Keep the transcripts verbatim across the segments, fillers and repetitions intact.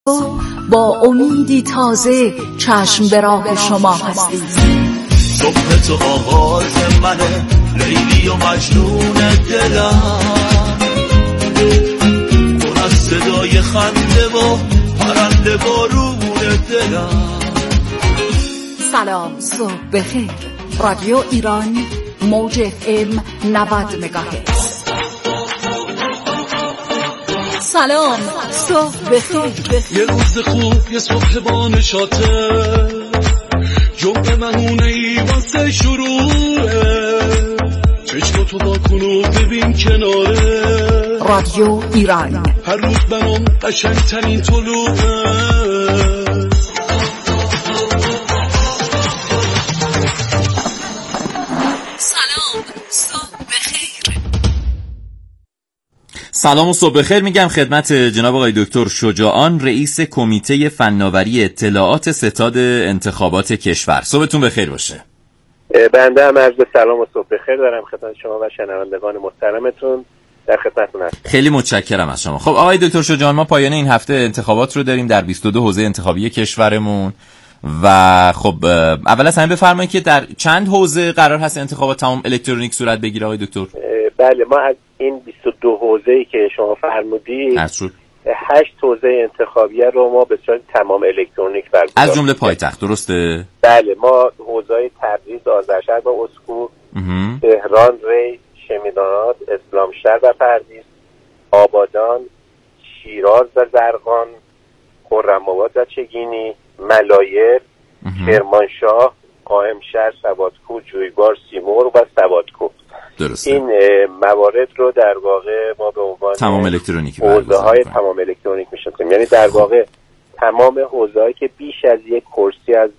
با امیدی تازه چشم به راه شما هستیم. صبح تو آواز منه، لیلی و مجنون دلم، پر از صدای خنده و پرنده بارون دلم. سلام، صبح بخیر. رادیو ایران، موج اف ام نود مگاهرتز. سلام، صبح بخیر. یه روز خوب، یه صبح با نشاطه، جمعه مهونه ای واسه شروعه، چشماتو با کنو ببین کناره. رادیو ایران، هر روز برام قشنگترین طلوعه. سلام و صبح بخیر میگم خدمت جناب آقای دکتر شجاعان، رئیس کمیته فناوری اطلاعات ستاد انتخابات کشور. صبحتون بخیر باشه. بنده هم عرض سلام و صبح بخیر دارم خدمت شما و شنوندگان محترمتون، در خدمتتون هستم. خیلی متشکرم از شما. خب آقای دکتر شجاعان، ما پایان این هفته انتخابات رو داریم در بیست و دو حوزه انتخابی کشورمون و خب اول از همه بفرمایید که در چند حوزه قرار هست انتخابات تمام الکترونیک صورت بگیره آقای دکتر؟ بله، ما از این بیست و دو حوزه‌ای که شما فرمودید هشت حوزه انتخابیه رو ما به صورت تمام الکترونیک برگزار از جمله پایتخت، درسته؟ بله، ما حوزه‌های تبریز، آذرشهر و اسکو، تهران، ری، شمیران، اسلامشهر و پردیس، آبادان، شیراز و زرقان، خرم‌آباد و چگینی، ملایر، کرمانشاه، قائمشهر، سوادکوه، جویبار، سیمرغ و سوادکوه. درسته. این موارد رو در واقع ما به عنوان تمام الکترونیک حوزه‌های تمام الکترونیک می‌شناسیم، یعنی در واقع تمام حوزه‌هایی که بیش از یک کرسی از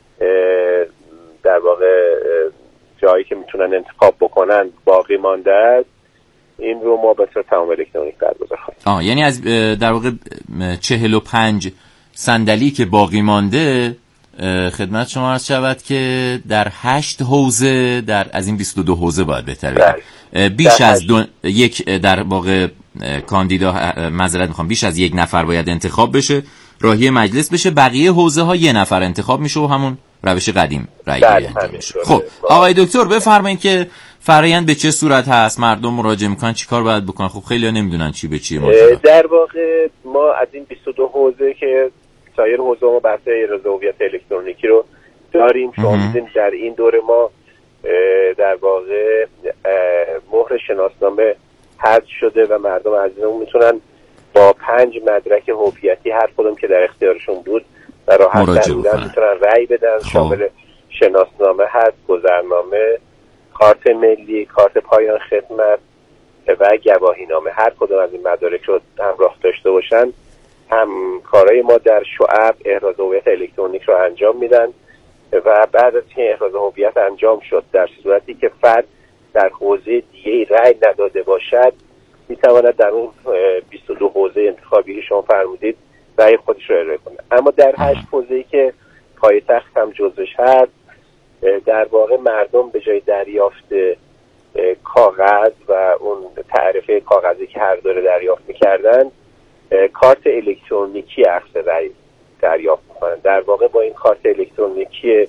در واقع جایی که میتونن انتخاب بکنن باقی مانده است، این رو ما به صورت تمام الکترونیک برگزار خواهیم. آه یعنی از در واقع چهل و پنج صندلی که باقی مانده خدمت شما عرض شود که در هشت حوزه در از این بیست و دو حوزه باید بهتره بیش از دو یک در واقع کاندیدا معذرت میخوام بیش از یک نفر باید انتخاب بشه، راهی مجلس بشه، بقیه حوزه ها یه نفر انتخاب میشه و همون روش قدیم رأی گیری انجام میشه. خب آقای دکتر بفرمایید که فرآیند به چه صورت هست، مردم مراجعه میکنن چیکار باید بکنن؟ خب خیلی‌ها نمیدونن چی به چیه. در واقع ما از این بیست و دو حوزه که سایر حوزه ما بحث ارائه هویت الکترونیکی رو داریم، شما می‌دونید در این دوره ما در واقع مهر شناسنامه حذف شده و مردم عزیزمون میتونن با پنج مدرک هویتی هر کدوم که در اختیارشون بود و راحت بودن میتونن رأی بدن. خب. شامل شناسنامه هست، گذرنامه، کارت ملی، کارت پایان خدمت و گواهینامه. هر کدوم از این مدارک رو همراه داشته باشن، همکارای ما در شعب احراز هویت الکترونیک رو انجام میدن و بعد از این احراز هویت انجام شد، در صورتی که فرد در حوزه دیگه رأی نداده باشد، میتواند در اون بیست و دو حوزه انتخابی که شما فرمودید رأی خودش رو ارائه کنه. اما در هشت حوزه‌ای که پایتخت هم جزوش هست، در واقع مردم به جای دریافت کاغذ و اون تعرفه کاغذی که هر دوره دریافت میکردن، کارت الکترونیکی اخذ رأی دریافت میکنن. در واقع با این کارت الکترونیکی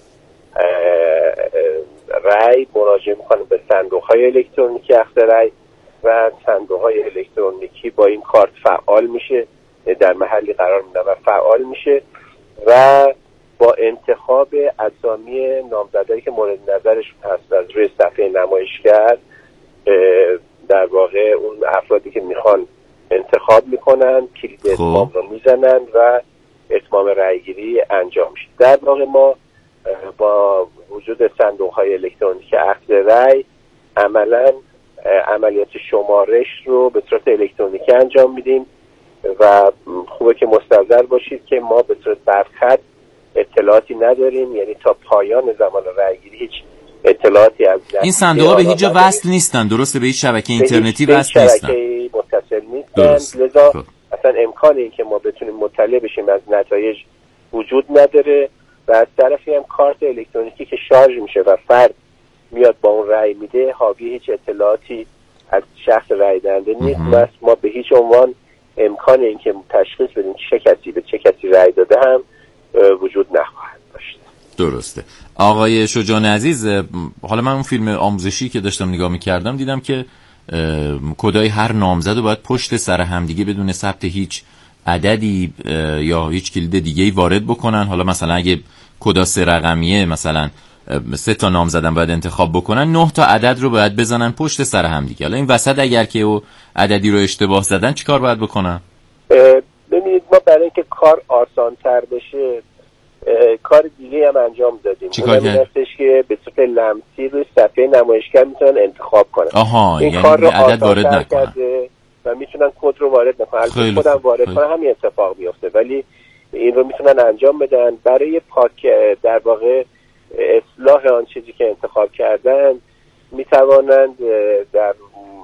رأی مراجعه میکنن به صندوق‌های الکترونیکی اخذ رأی و صندوق‌های الکترونیکی با این کارت فعال میشه، در محلی قرار میدن و فعال میشه و با انتخاب اسامی نامزدایی که مورد نظرش هست از روی صفحه نمایشگر، در واقع اون افرادی که میخوان انتخاب میکنن کلید اتمام رو میزنن و اتمام رأیگیری انجام میشه. در واقع ما با وجود صندوق‌های الکترونیکی اخذ رأی عملاً عملیات شمارش رو به صورت الکترونیکی انجام میدیم و خوبه که مستحضر باشید که ما به صورت برخط اطلاعاتی نداریم، یعنی تا پایان زمان رأیگیری هیچ اطلاعاتی از این صندوق‌ها به هیچ جا وصل نیستن، درسته؟ به هیچ شبکه اینترنتی وصل نیستن، شبکه متصل نیستن، لذا اصلا امکان این که ما بتونیم مطلع بشیم از نتایج وجود نداره و از طرفی هم کارت الکترونیکی که شارژ میشه و فرد میاد با اون رأی میده حاوی هیچ اطلاعاتی از شخص رأی دهنده نیست و ما به هیچ عنوان امکان اینکه تشخیص بدیم چه کسی به چه کسی رأی داده هم وجود نخواهد داشت. درسته. آقای شجاع عزیز، حالا من اون فیلم آموزشی که داشتم نگاه می‌کردم دیدم که کدای هر نامزد رو باید پشت سر همدیگه بدون ثبت هیچ عددی یا هیچ کلید دیگه‌ای وارد بکنن. حالا مثلا اگه کدا سه رقمیه، مثلا سه تا نامزدن باید انتخاب بکنن، نه تا عدد رو باید بزنن پشت سر همدیگه. حالا این وسط اگر که او عددی رو اشتباه زدن چیکار باید بکنن؟ ببینید ما برای اینکه کار آسان‌تر بشه کار دیگه هم انجام دادیم. چیکار کردید؟ که به صورت لمسی روی صفحه نمایشگر میتونن انتخاب کنن. آها، این یعنی کار رو عدد وارد نکنن و میتونن کد رو وارد نکنن. خودم وارد کنن همین اتفاق میفته، ولی این رو میتونن انجام بدن. برای پاک در واقع اصلاح آن چیزی که انتخاب کردن میتوانند در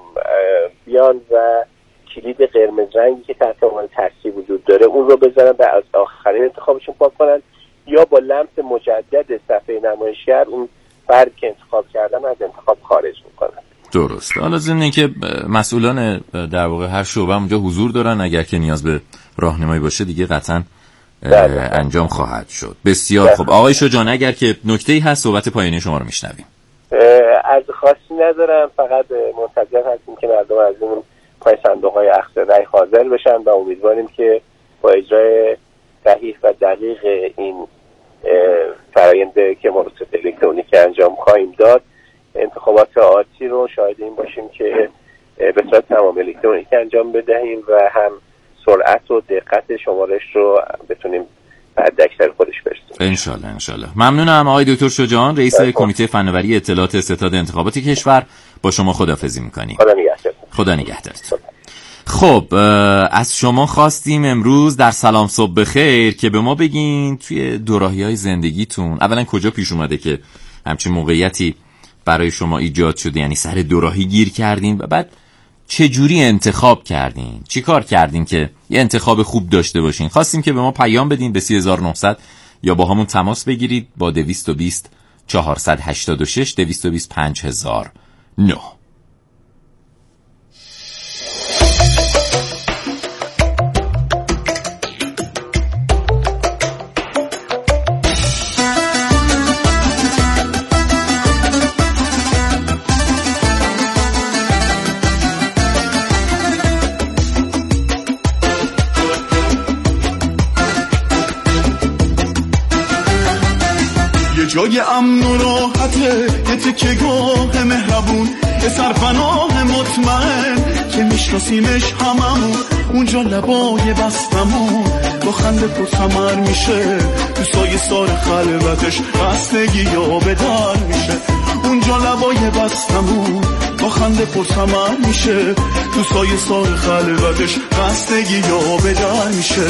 بیان و کلید قرمز رنگی که تحت عنوان تصحیح وجود داره اون رو بزنن و از آخرین انتخابشون پاک کنن، یا با لمس مجدد صفحه نمایشگر اون فردی که انتخاب کردن از انتخاب خارج میکنن. درست. حالا ضمن اینکه مسئولان در واقع هر شعبه اونجا حضور دارن، اگر که نیاز به راهنمایی باشه دیگه قطعاً انجام خواهد شد. بسیار خوب. آقای شجاع، اگر که نکته‌ای هست صحبت پایانی شما رو میشنویم. از خاصی ندارم، فقط منتظر هستیم که مردم از اون پای صندوق‌های اخذ رأی حاضر بشن و امیدواریم که با اجرای صحیح و دقیق این فرآیند که ما به صورت الکترونیکی انجام خواهیم داد انتخابات آتی رو شاهد این باشیم که به صورت تمام الکترونیکی انجام بدهیم و هم سرعت و دقت شمارش رو بتونیم بعد اکثر خودش برسونیم. انشالله انشالله. ممنونم آقای دکتر شجاع، رئیس کمیته فناوری اطلاعات ستاد انتخابات کشور. با شما خداحافظی می‌کنیم. خدا نگهدار. خدا نگهدارت. خب از شما خواستیم امروز در سلام صبح بخیر که به ما بگین توی دوراهی‌های زندگیتون اولا کجا پیش اومده که همچین موقعیتی برای شما ایجاد شده، یعنی سر دوراهی گیر کردین، و بعد چه جوری انتخاب کردین، چی کار کردین که یه انتخاب خوب داشته باشین. خواستیم که به ما پیام بدین به سی هزار و نهصد یا با همون تماس بگیرید با دویست و بیست چهارصد و هشتاد و شش دویست و بیست پنج هزار و نه. جای امن و راحته، یه تکه گاه مهربون، یه سرپناه مطمئن که میشناسیمش هممون، اونجا لبای بستمون با خنده پر ثمر میشه، تو سایه سار خلوتش بستگی یا بدر میشه، اونجا لبای بستمون با خنده پر ثمر میشه، تو سایه سار خلوتش بستگی یا بدر میشه.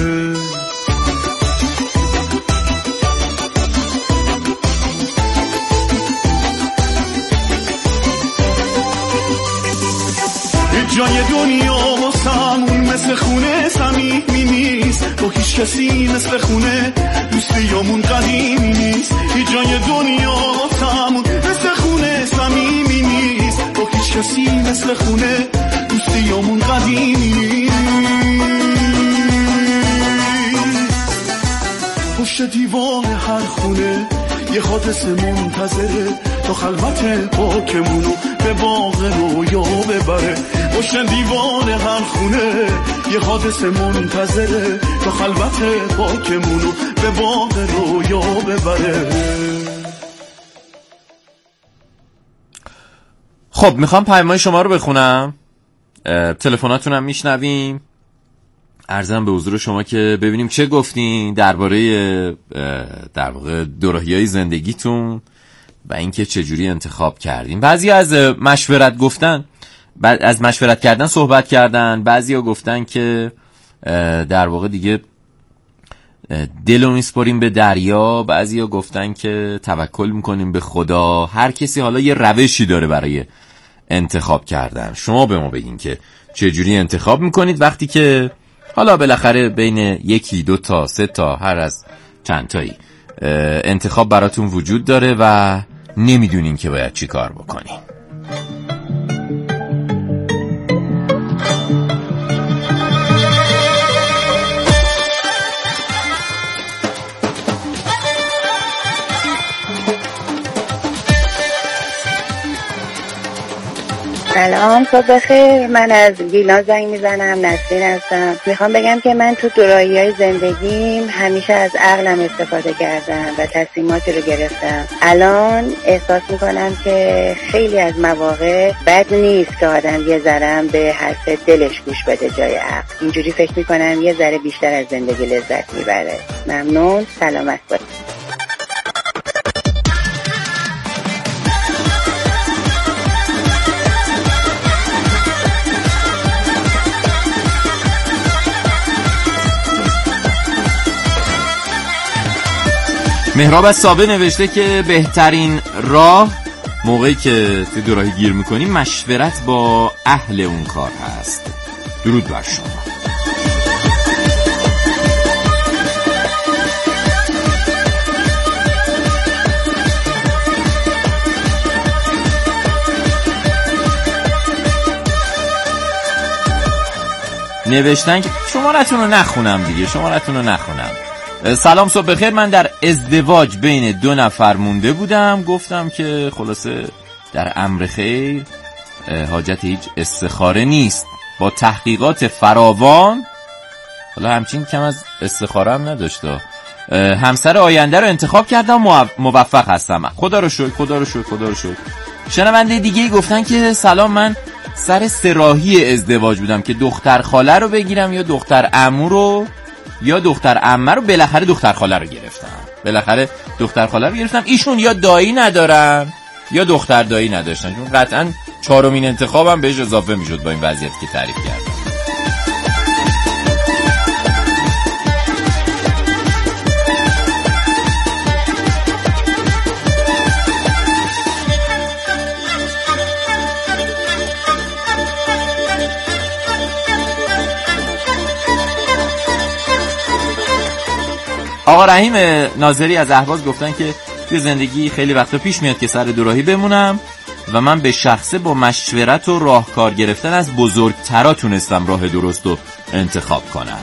جای دنیا واسمون مثل خونه صمیمی نیست، با هیچ کسی مثل خونه دوستیامون قدیمی نیست. هیچ جای دنیا واسمون مثل خونه صمیمی نیست، با هیچ کسی مثل خونه دوستیامون قدیمی نیست. پشت دیوار هر خونه یه حادثه منتظره، تا خلوت پاکمونو به باغ رویا ببره. پشت دیوار هر خونه یه حادثه منتظره، تا خلوت پاکمونو به باغ رویا ببره. خب میخوام پیام‌های شما رو بخونم، تلفناتون هم میشنویم. عرضم به حضور شما که ببینیم چه گفتین درباره در واقع دوراهی‌های زندگیتون و اینکه چجوری انتخاب کردین. بعضی از مشورت گفتن، بعد از مشورت کردن صحبت کردن، بعضیا گفتن که در واقع دیگه دلو میسپاریم به دریا، بعضیا گفتن که توکل میکنیم به خدا. هر کسی حالا یه روشی داره برای انتخاب کردن. شما به ما بگین که چجوری انتخاب میکنید وقتی که حالا بالاخره بین یکی دو تا سه تا هر از چند تایی انتخاب براتون وجود داره و نمیدونین که باید چی کار بکنین. سلام، صبح بخیر. من از گیلان زنگ میزنم، نسرین هستم. میخوام بگم که من تو دورایی های زندگیم همیشه از عقلم استفاده کردم و تصمیماتی رو گرفتم. الان احساس میکنم که خیلی از مواقع بد نیست که آدم یه ذره به حرف دلش گوش بده جای عقل. اینجوری فکر میکنم یه ذره بیشتر از زندگی لذت میبره. ممنون، سلامت باشید. مهراب از سابه نوشته که بهترین راه موقعی که توی دوراهی گیر میکنی مشورت با اهل اون کار هست. درود بر شما. نوشتن که شمارتون رو نخونم دیگه شمارتون رو نخونم. سلام، صبح بخیر. من در ازدواج بین دو نفر مونده بودم. گفتم که خلاصه در امر خیر حاجت هیچ استخاره نیست. با تحقیقات فراوان، حالا همچین کم از استخاره هم نداشته، همسر آینده رو انتخاب کردم. موفق هستم، خدا رو شکر خدا رو شکر خدا رو شکر. شنونده دیگه گفتن که سلام، من سر سراحی ازدواج بودم که دختر خاله رو بگیرم یا دختر عمو رو یا دختر عمه رو. بالاخره دختر خاله رو گرفتم. بالاخره دختر خاله رو گرفتم. ایشون یا دایی ندارن یا دختر دایی نداشتن، چون قطعا چهارمین انتخابم بهش اضافه میشد با این وضعیت که تعریف کردم. آقا رحیم ناظری از اهواز گفتن که توی زندگی خیلی وقتا پیش میاد که سر دوراهی بمونم و من به شخصه با مشورت و راهکار گرفتن از بزرگترا تونستم راه درست رو انتخاب کنم.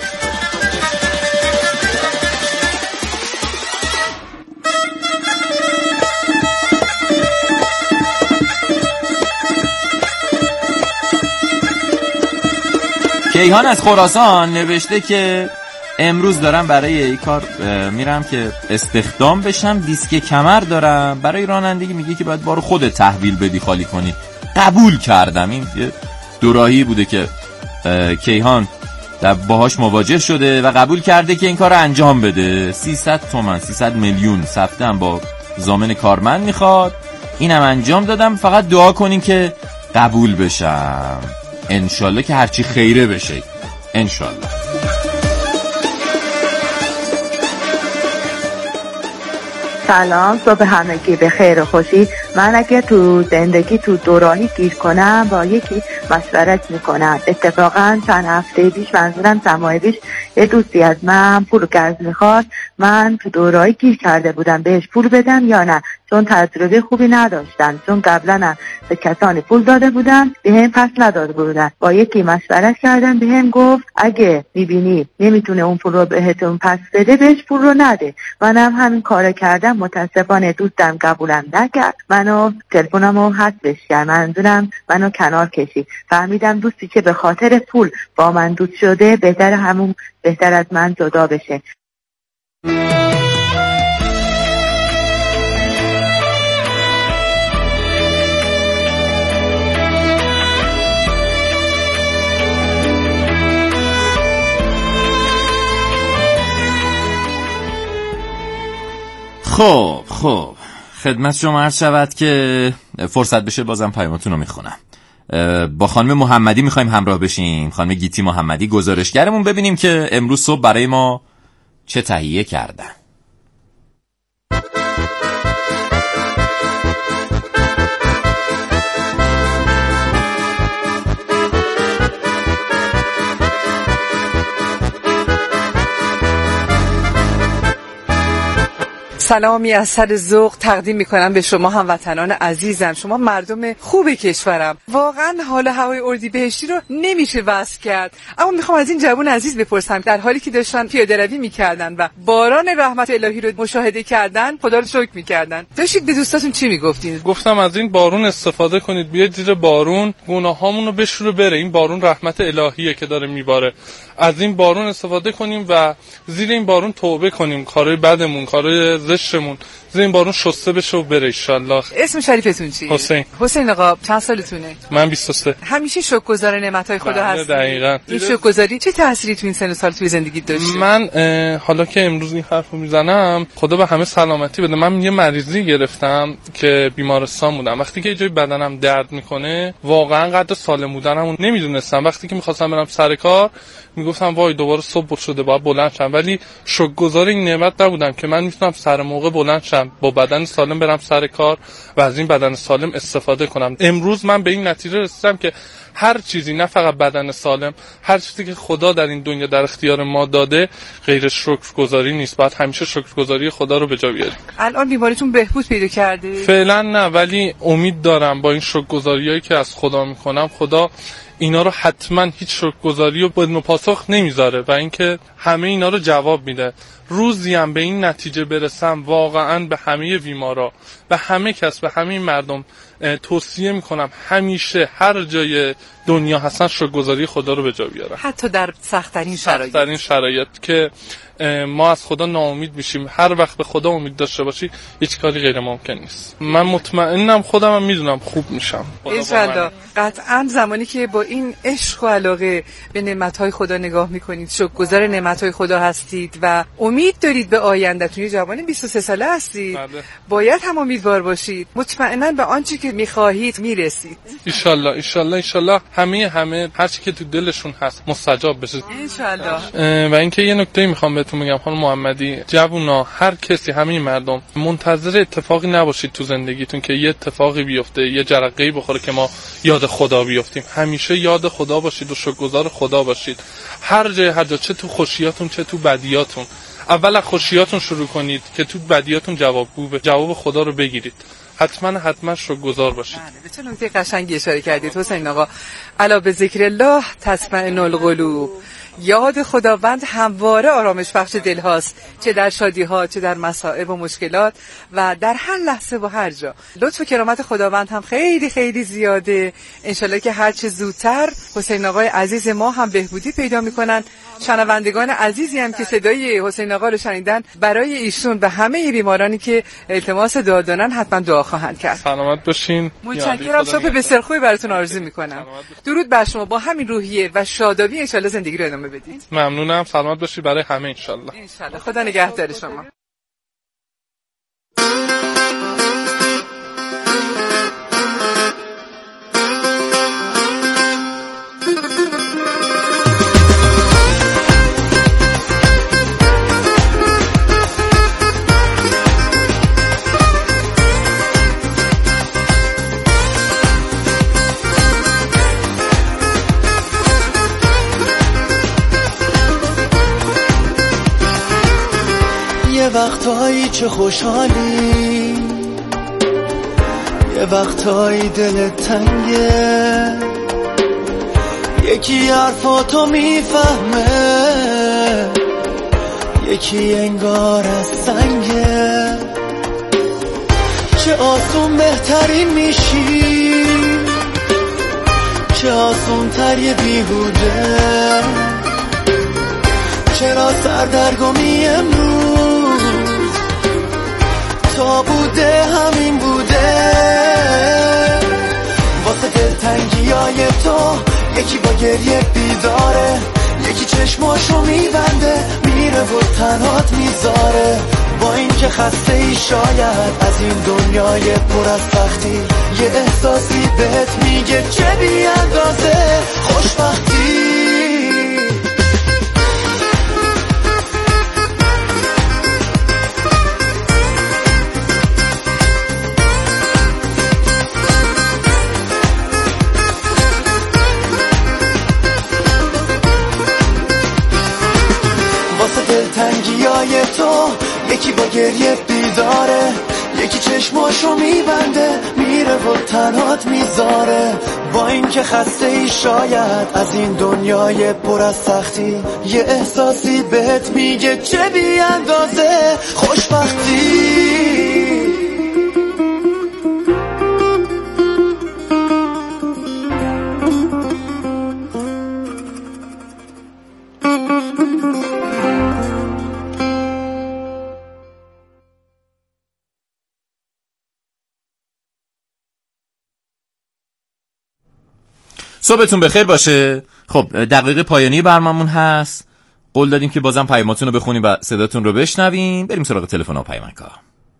کیهان از خراسان نوشته که امروز دارم برای این کار میرم که استخدام بشم، دیسک کمر دارم. برای رانندگی میگه که باید بارو خودت تحویل بدی، خالی کنی. قبول کردم. این یه دوراهی بوده که کیهان در باهاش مواجه شده و قبول کرده که این کار رو انجام بده. سیصد تومن سیصد میلیون سفتم با ضامن کارمند میخواد. اینم انجام دادم. فقط دعا کنین که قبول بشم، انشالله که هرچی خیره بشه، انشالله. سلام، صبح همگی به خیر و خوشی. من اگه تو زندگی تو دوراهی گیر کنم با یکی مشورت میکنم. اتفاقا چند هفته پیش، منظورم سمای پیش، یه دوستی از من پول قرض میخواد. من تو دوراهی گیر کرده بودم بهش پول بدم یا نه، چون تجربه خوبی نداشتم، چون قبلا به کسانی پول داده بودم به هم پس نداده بودن. با یکی مشورت کردم، به هم گفت اگه میبینی نمیتونه اون پول رو بهتون پس بده، بهش پول رو نده. منم همین کار کردم. متاسفانه دوستم قبولم نکرد، منو تلفنمو حذفش کرد. منظورم منو کنار کشید. فهمیدم دوستی که به خاطر پول با من دوست شده بهتر همون بهتر از من جدا بشه. خب خب خدمت شما عرض شود که فرصت بشه بازم پیامتون رو میخونم. با خانم محمدی میخوایم همراه بشیم. خانم گیتی محمدی گزارشگرمون، ببینیم که امروز صبح برای ما چه تهیه کردن. سلامی از سر ذوق تقدیم میکنم به شما هموطنان عزیزم. شما مردم خوب کشورم. واقعا حال هوای اردیبهشتی رو نمیشه وصف کرد. اما میخوام از این جوان عزیز بپرسم، در حالی که داشتن پیاده روی میکردن و باران رحمت الهی رو مشاهده کردن، خدا رو شکر میکردن، داشتید به دوستاتون چی میگفتین؟ گفتم از این بارون استفاده کنید، بیاید زیر بارون گناهامون رو بشوره بره. این بارون رحمت الهیه که داره میباره. از این بارون استفاده کنیم و زیر این بارون توبه کنیم، کارهای بدمون، کارهای زشتمون زیر این بارون شسته بشه و بره ان شاء الله. اسم شریفتون چیه؟ حسین. حسین آقا چند سالتونه؟ من بیست و سه. همیشه شکرگزار نعمت‌های خدا هستید؟ دقیقاً. این شکرگزاری چه تأثیری تو این سن و سال توی زندگیت داشته؟ من حالا که امروز این حرفو میزنم، خدا به همه سلامتی بده. من یه مریضی گرفتم که بیمارستان بودم. وقتی که یه جای بدنم درد میکنه، واقعا قدر سالم بودنمو نمیدونستم. وقتی که می‌خواستم برم سر کار، میگفتم وای دوباره صبح شده باید بلند شم، ولی شکرگزار این نعمت نبودم که من میتونم سر موقع بلند شم، با بدن سالم برم سر کار و از این بدن سالم استفاده کنم. امروز من به این نتیجه رسیدم که هر چیزی، نه فقط بدن سالم، هر چیزی که خدا در این دنیا در اختیار ما داده غیر شکرگزاری نیست. باید همیشه شکرگزاری خدا رو به جا بیاریم. الان بیماریتون بهبود پیدا کرده؟ فعلا نه، ولی امید دارم با این شکرگزاریایی که از خدا میکنم، خدا اینا رو حتما هیچ شکرگزاری رو بدون پاسخ نمیذاره و اینکه همه اینا رو جواب میده. روزی هم به این نتیجه برسم، واقعا به همه بیمارا، به همه کس، به همه مردم توصیه میکنم همیشه هر جای دنیا هستن شکرگزاری خدا رو به جا بیارن، حتی در سخت‌ترین شرایط. سخت‌ترین شرایط که ما از خدا ناامید میشیم. هر وقت به خدا امید داشته باشی هیچ کاری غیر ممکن نیست. من مطمئنم، خودم هم میدونم خوب میشم انشالله. قطعا زمانی که با این عشق و علاقه به نعمت‌های خدا نگاه میکنید، شکرگزار نعمت‌های خدا هستید و امید دارید به آینده‌تون، یه جوان بیست و سه ساله هستید، بله. باید هم امیدوار باشید. مطمئنا به آنچه که میخواهید میرسید ان شاء الله. ان شاء الله ان شاء الله همه همه هر چی که تو دلشون هست مستجاب بشه ان شاء الله. و اینکه یه نکته میخوام بهتون میگم خانم محمدی، جوونا، هر کسی، همه مردم منتظر اتفاقی نباشید تو زندگیتون که یه اتفاقی بیفته، یه جرقه‌ای بخوره که ما یاد خدا بیافتیم. همیشه یاد خدا باشید و شکرگزار خدا باشید. هر جای هر جا، چه تو خوشیاتون چه تو بدیاتون. اول از خوشیاتون شروع کنید که تو بدیاتون جوابگو به جواب خدا رو بگیرید. حتما حتما شکرگزار باشید. بله، به چه نکته قشنگی اشاره کردید حسین آقا. الا به ذکر الله تطمئن القلوب. یاد خداوند همواره آرامش بخش دل هاست، چه در شادی ها، چه در مصائب و مشکلات و در هر لحظه و هر جا. لطف و کرامت خداوند هم خیلی خیلی زیاده. انشالله که هر چه زودتر حسین آقای عزیز ما هم بهبودی پیدا میکنن. شنوندگان عزیزی هم که صدای حسین آقا رو شنیدن، برای ایشون به همه بیمارانی که التماس دعا دارن حتما دعا خواهند کرد. سلامت باشین. متشکرم. صبح بسیار خوبی براتون آرزو میکنم. درود بر شما. با همین روحیه و شادابی انشالله زندگی رو ادامه بدید. ممنونم. سلامت باشی برای همه انشالله. انشالله. خدا نگهدار شما. یه وقتایی چه خوشحالی، یه وقتایی دلت تنگه، یکی حرفاتو میفهمه، یکی انگار از سنگه. چه آسون بهترین میشی، چه آسون تر یه بیهوده. چرا سردرگمی امروز تا بوده همین بوده. واسه دلتنگی های تو یکی با گریه بیداره، یکی چشماشو میبنده میره و تنهات میذاره. با این که خسته ای شاید از این دنیای پر از سختی، یه احساسی بهت میگه چه بی اندازه خوشبختی. دلتنگی های تو یکی با گریه بیداره، یکی چشماشو میبنده میره و تنهات میذاره. با این که خسته ای شاید از این دنیای پر از سختی، یه احساسی بهت میگه چه بی اندازه خوشبختی. صبحتون بخیر باشه. خب دقیقه پایانی برنامه‌مون هست. قول دادیم که بازم پیاماتون رو بخونیم و صداتون رو بشنویم. بریم سراغ تلفن و پیامک‌ها.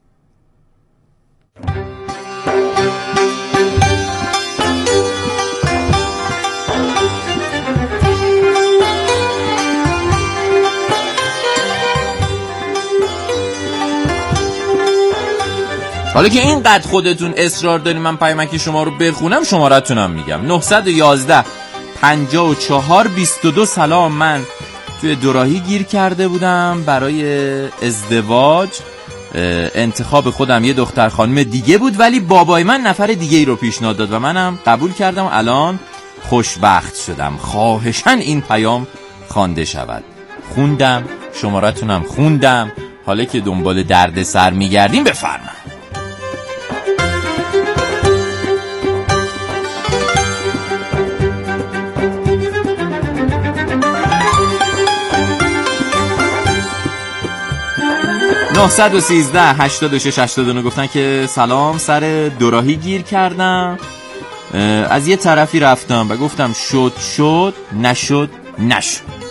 حالا که اینقدر خودتون اصرار دارین من پیامک شما رو بخونم، شماره‌تونم میگم. نه یک یک پنجاه و چهار بیست و دو. سلام، من توی دوراهی گیر کرده بودم برای ازدواج. انتخاب خودم یه دختر خانم دیگه بود، ولی بابای من نفر دیگه ای رو پیشنهاد داد و منم قبول کردم. الان خوشبخت شدم. خواهشاً این پیام خوانده شود. خوندم، شماره‌تونم خوندم. حالا که دنبال درد سر میگردیم بفرمایید. نه یک سه هشت شش هشت نه گفتن که سلام، سر دوراهی گیر کردم. از یه طرفی رفتم و گفتم شد شد، نشد نشد.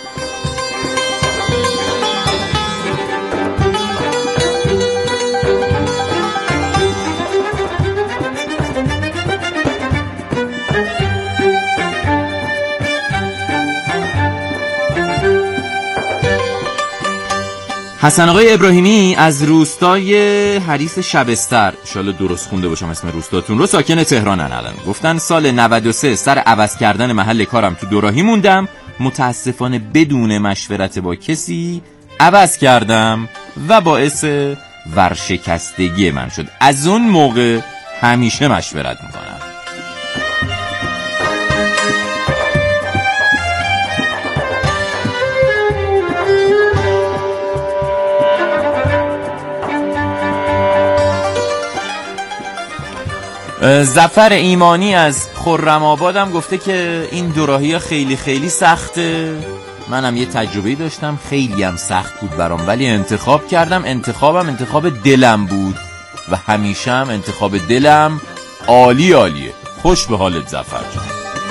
حسن آقای ابراهیمی از روستای حریص شبستر، انشالله درست خونده باشم اسم روستاتون رو، ساکن تهرانن. الان گفتن سال نود و سه سر عوض کردن محل کارم تو دوراهی موندم. متاسفانه بدون مشورت با کسی عوض کردم و باعث ورشکستگی من شد. از اون موقع همیشه مشورت میکنم. ظفر ایمانی از خرم آبادم گفته که این دوراهی خیلی خیلی سخته. منم یه تجربه‌ای داشتم، خیلی هم سخت بود برام، ولی انتخاب کردم. انتخابم انتخاب دلم بود و همیشه هم انتخاب دلم عالی عالیه. خوش به حالت ظفر جان.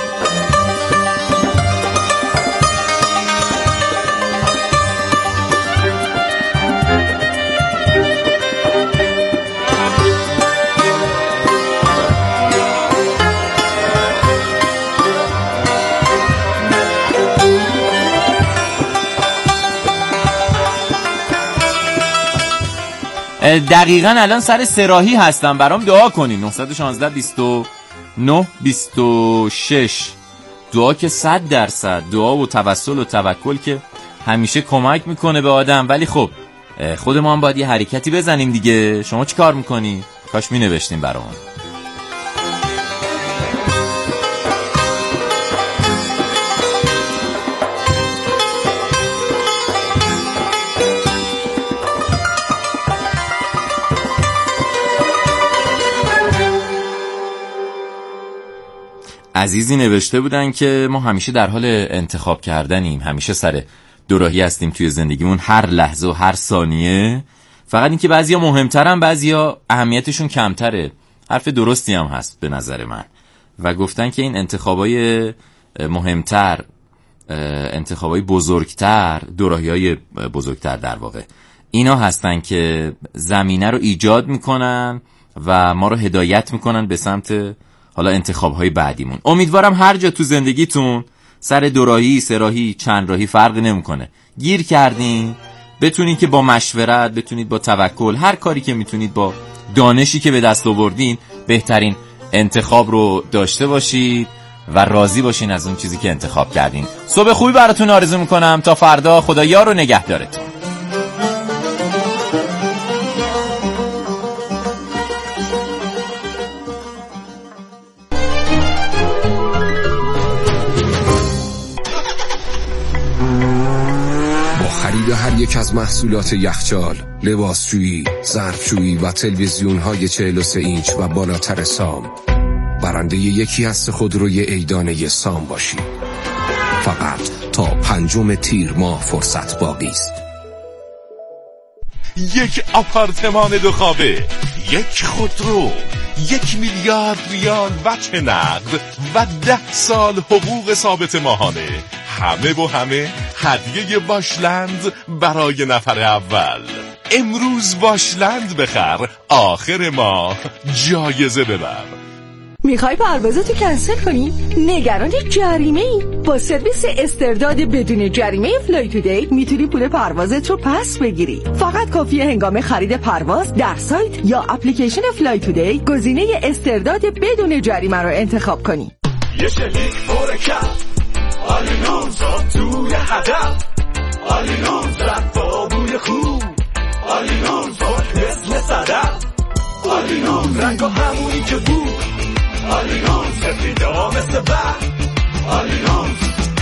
دقیقاً الان سر سراحی هستم، برام دعا کنین. نه یک شش بیست و نه بیست و شش. دعا که صد درصد، دعا و توسل و توکل که همیشه کمک میکنه به آدم. ولی خب خود ما هم باید یه حرکتی بزنیم دیگه. شما چی کار میکنی؟ کاش مینوشتیم برامون. عزیزی نوشته بودن که ما همیشه در حال انتخاب کردنیم، همیشه سر دوراهی هستیم توی زندگیمون، هر لحظه و هر ثانیه. فقط اینکه بعضیا مهمترن، بعضیا اهمیتشون کمتره. حرف درستی هم هست به نظر من. و گفتن که این انتخابای مهمتر، انتخابای بزرگتر، دوراهی‌های بزرگتر در واقع، اینا هستن که زمینه رو ایجاد میکنن و ما رو هدایت میکنن به سمت حالا انتخاب‌های بعدیمون. امیدوارم هر جا تو زندگیتون سر دوراهی، سراهی، چند راهی فرق نمیکنه، گیر کردین، بتونید که با مشورت، بتونید با توکل، هر کاری که میتونید با دانشی که به دست آوردین بهترین انتخاب رو داشته باشید و راضی باشین از اون چیزی که انتخاب کردین. صبح خوبی براتون آرزو میکنم. تا فردا، خدا یار و نگهدارتون. یک از محصولات یخچال، لباسشویی، ظرفشویی و تلویزیون‌های چهل و سه اینچ و بالاتر سام. برنده یکی از خودروی عیدانه سام باشید. فقط تا پنجم تیر ماه فرصت باقی است. یک آپارتمان دو خوابه، یک خودرو، یک میلیارد ریال وجه نقد و ده سال حقوق ثابت ماهانه. همه و همه هدیه واشلند برای نفر اول. امروز واشلند بخر، آخر ماه جایزه ببر. میخوای پروازتو کنسل کنی؟ نگران جریمه ای؟ با سرویس استرداد بدون جریمه فلای تو دی میتونی پول پروازت رو پس بگیری. فقط کافیه هنگام خرید پرواز در سایت یا اپلیکیشن فلای تو دی گزینه استرداد بدون جریمه رو انتخاب کنی. یه شلیک فور کپ آلینون زاد توی هدف، آلینون زد با بوی خوب، آلینون زاد مثل صدف، آلینون رنگ و همونی که بود، آلینون سفیده ها مثل بر، آلینون.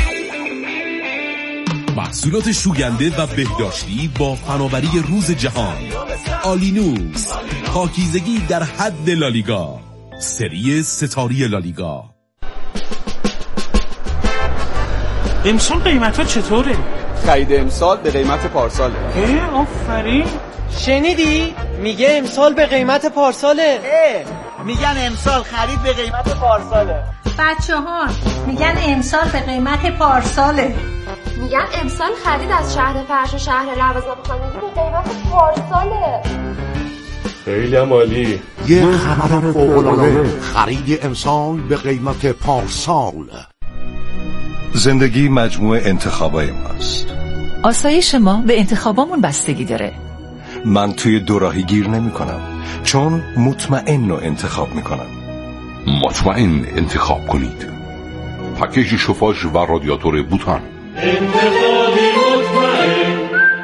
محصولات شوینده و بهداشتی با فناوری روز جهان. آلینوز، پاکیزگی در حد لالیگا، سری ستاری لالیگا. امسال قیمت ها چطوره؟ خرید امسال به قیمت پارساله. اه آفرین. شنیدی؟ میگه امسال به قیمت پارساله. اه میگن امسال خرید به قیمت پارساله. بچه ها میگن امسال به قیمت پارساله. میگن امسال خرید از شهر فرش و شهر لوازم خانگی به قیمت پارساله. خیلی عالی. یه خبر فوق‌العاده، خرید امسال به قیمت پارسال. زندگی مجموعه انتخابای ماست. آسایش ما به انتخابامون بستگی داره. من توی دوراهی گیر نمی کنم چون مطمئن رو انتخاب می کنم. مطمئن انتخاب کنید. پکیج شوفاژ و رادیاتور بوتان. انتخابی مطمئن.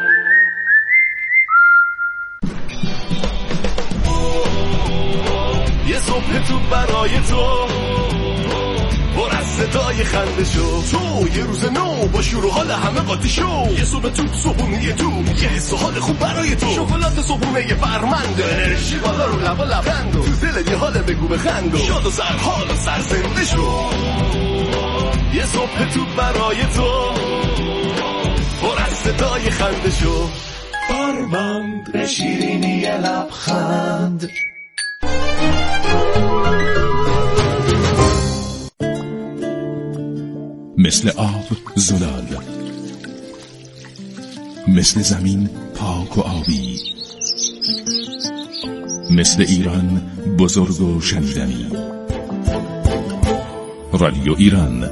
یه صبح تو برای تو پر از صدای خنده شو، تو یه روز نو با شروع حال همه قاطی شو. یه صبح تو صبحونه تو یه حس و حال خوب برای تو، شکلات صبحونه یه فرمند، انرژی بالا رو لبا لبخند، تو دل یه حال بگو بخند، شاد و سرحال و سرزنده شو. یه صبح تو برای تو پر از صدای خنده شو، فرمند به شیرینی لبخند. مثل آب زلال، مثل زمین پاک و آبی، مثل ایران بزرگ و شنیدنی. رادیو ایران.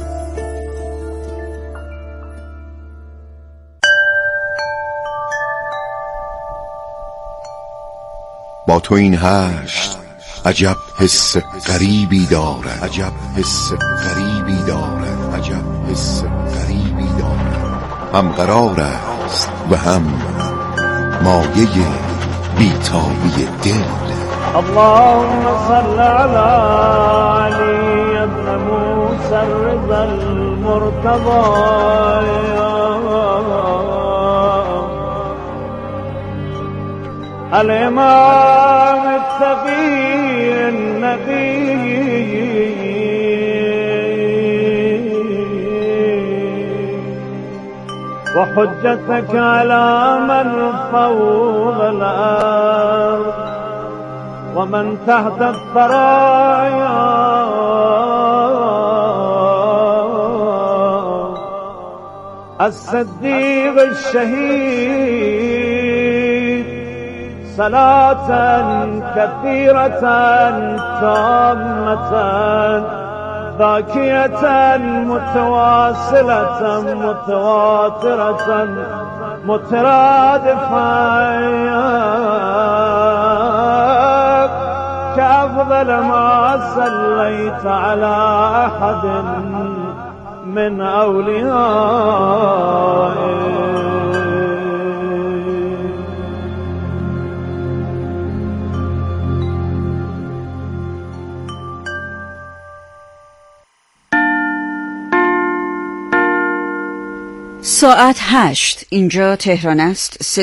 با تو این هشت عجب حس غریبی دارد، عجب حس غریبی دارد، عجب حس غریبی دارد. هم قرار است و هم مایه بیتابی دل. اللهم صل على علی ابن موسی الرضا المرتضی الامام التقی النقی وحجتك على من فوق الأرض ومن تحت الثرايا الصديق الشهيد صلاة كثيرة تامة ذاكية متواصلة متواترة مترادفة كأفضل ما صليت على أحد من أوليائه. ساعت هشت اینجا تهران است.